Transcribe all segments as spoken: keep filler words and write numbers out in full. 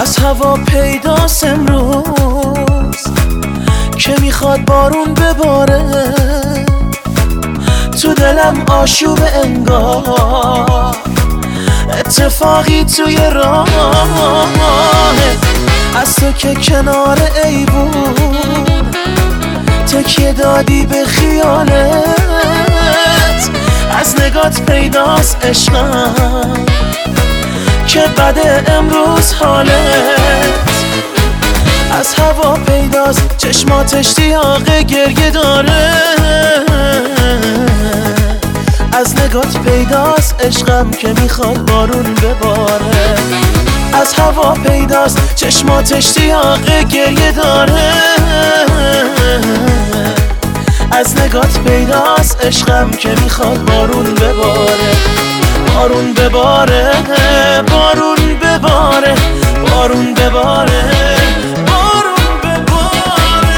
از هوا پیداست امروز که میخواد بارون بباره، تو دلم آشوب انگار اتفاقی توی راه، از تو که کنار ایوون تکیه دادی به خیالت، از نگات پیداست عشقم که بده امروز حالت، از هوا پیداست چشمات اشتیاق گریه داره، از نگات پیداست عشقم که میخواد بارون بباره، از هوا پیداست چشمات اشتیاق گریه داره، از نگات پیداست عشقم که میخواد بارون بباره، بارون بباره، بارون بباره، بارون بباره، بارون بباره.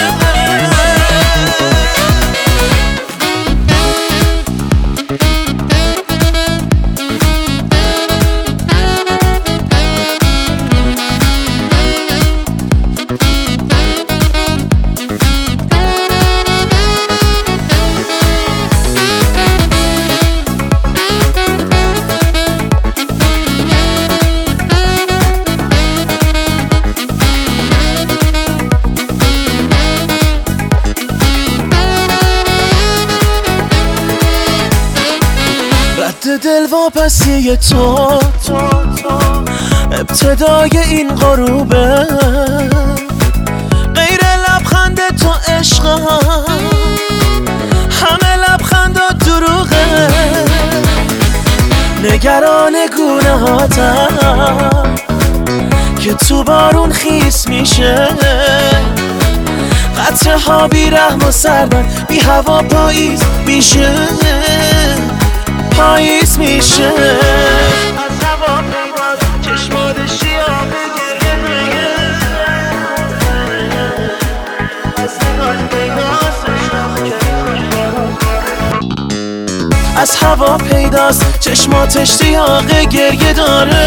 دل واپسی تو ابتدای این غروبه، غیر لبخند تو عشقم همه لبخندا دروغه، نگران گونه‌هاتم که تو بارون خیس میشه، قطره ها بی رحم و سربند بی هوا پاییز میشه، پاییز میشه، از هوا پیداست چشمات اشتیاق گریه میگه، از نگات پیداست عشقم که از هوا پیداست چشمات اشتیاق گریه داره،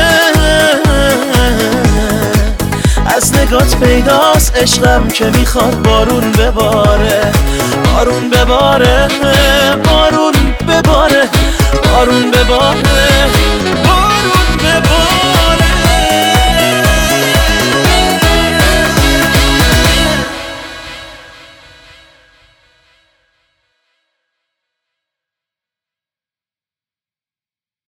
از نگات پیداست عشقم که میخواد بارون بباره، بارون بباره، بارون بباره، بارون بباره.